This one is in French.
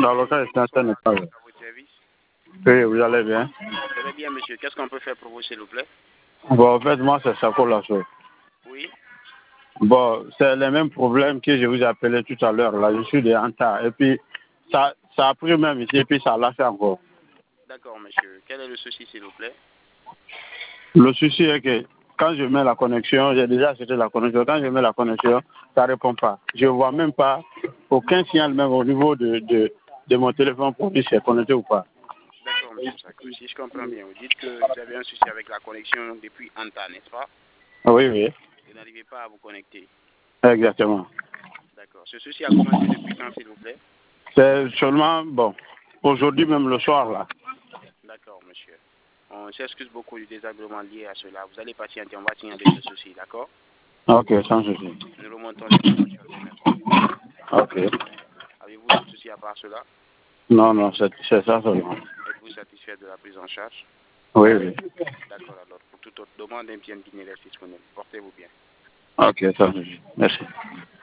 L'avocat est n'est pas. À votre service. Oui, vous allez bien. Très bien, monsieur. Qu'est-ce qu'on peut faire pour vous, s'il vous plaît? Bon, en fait, moi, c'est Sako Lasso. Oui. Bon, c'est le même problème que je vous appelais tout à l'heure. Là, je suis de Anta. Et puis, ça a pris même ici, et puis ça l'a fait encore. D'accord, monsieur. Quel est le souci, s'il vous plaît? Le souci est que quand je mets la connexion, j'ai déjà acheté la connexion. Quand je mets la connexion, ça ne répond pas. Je ne vois même pas aucun signal même au niveau de mon téléphone pour dire si c'est connecté ou pas. D'accord, monsieur Sako. Si je comprends bien, vous dites que vous avez un souci avec la connexion depuis Anta, n'est-ce pas? Oui, oui. Vous n'arrivez pas à vous connecter. Exactement. D'accord. Ce souci a commencé depuis quand, s'il vous plaît? C'est seulement, bon, aujourd'hui même le soir, là. D'accord, monsieur. On s'excuse beaucoup du désagrément lié à cela. Vous allez patienter, on va signaler ce souci, d'accord? Ok, sans souci. Nous remontons l'information dès maintenant. Ok. Avez-vous d'autres soucis à part cela? Non, non, c'est ça seulement. Êtes-vous satisfait de la prise en charge? Oui, oui. D'accord, alors. Pour toute autre demande, un bien dîner reste disponible. Portez-vous bien. Ok, sans souci. Merci.